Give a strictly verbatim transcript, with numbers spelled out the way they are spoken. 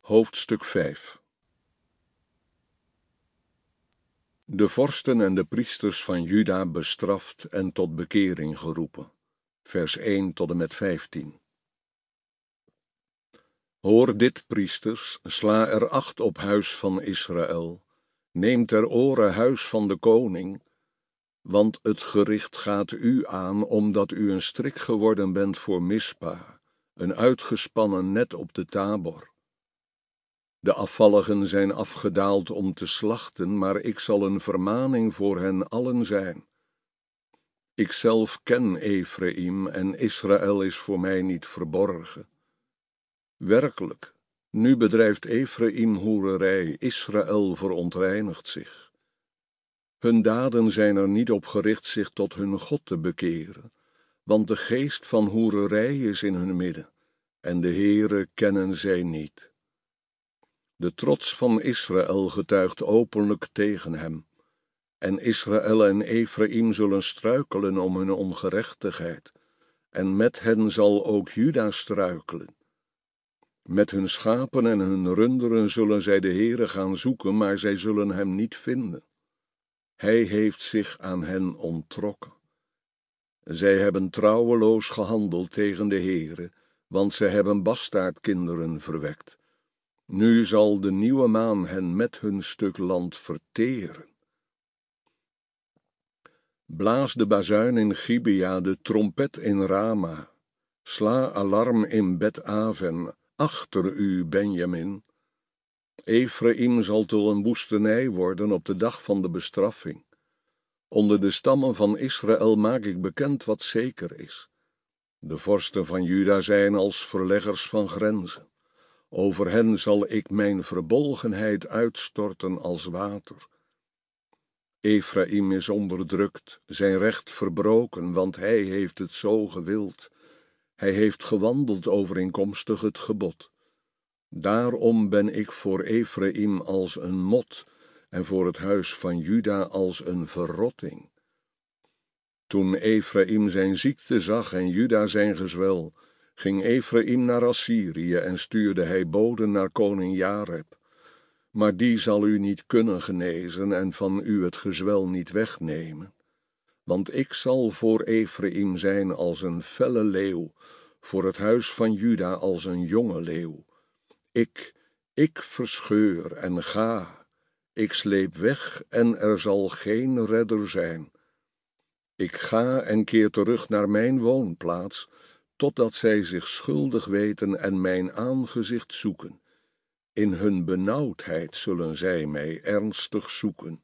Hoofdstuk vijf. De vorsten en de priesters van Juda bestraft en tot bekering geroepen. Vers één tot en met vijftien. Hoor dit, priesters, sla er acht op huis van Israël. Neem ter oren huis van de koning, want het gericht gaat u aan, omdat u een strik geworden bent voor Mispa, een uitgespannen net op de Tabor. De afvalligen zijn afgedaald om te slachten, maar ik zal een vermaning voor hen allen zijn. Ikzelf ken Efraïm en Israël is voor mij niet verborgen. Werkelijk, nu bedrijft Efraïm hoererij, Israël verontreinigt zich. Hun daden zijn er niet op gericht zich tot hun God te bekeren, want de geest van hoererij is in hun midden, en de Heere kennen zij niet. De trots van Israël getuigt openlijk tegen hem, en Israël en Efraïm zullen struikelen om hun ongerechtigheid, en met hen zal ook Juda struikelen. Met hun schapen en hun runderen zullen zij de Heere gaan zoeken, maar zij zullen hem niet vinden. Hij heeft zich aan hen onttrokken. Zij hebben trouweloos gehandeld tegen de Heere, want zij hebben bastaardkinderen verwekt. Nu zal de nieuwe maan hen met hun stuk land verteren. Blaas de bazuin in Gibea, de trompet in Rama. Sla alarm in Bet-Aven, achter u, Benjamin. Efraïm zal tot een woestenij worden op de dag van de bestraffing. Onder de stammen van Israël maak ik bekend wat zeker is. De vorsten van Juda zijn als verleggers van grenzen. Over hen zal ik mijn verbolgenheid uitstorten als water. Efraïm is onderdrukt, zijn recht verbroken, want hij heeft het zo gewild. Hij heeft gewandeld overeenkomstig het gebod. Daarom ben ik voor Efraïm als een mot en voor het huis van Juda als een verrotting. Toen Efraïm zijn ziekte zag en Juda zijn gezwel, ging Efraïm naar Assyrië en stuurde hij boden naar koning Jareb. Maar die zal u niet kunnen genezen en van u het gezwel niet wegnemen. Want ik zal voor Efraïm zijn als een felle leeuw, voor het huis van Juda als een jonge leeuw. Ik, ik verscheur en ga, ik sleep weg en er zal geen redder zijn. Ik ga en keer terug naar mijn woonplaats, totdat zij zich schuldig weten en mijn aangezicht zoeken. In hun benauwdheid zullen zij mij ernstig zoeken.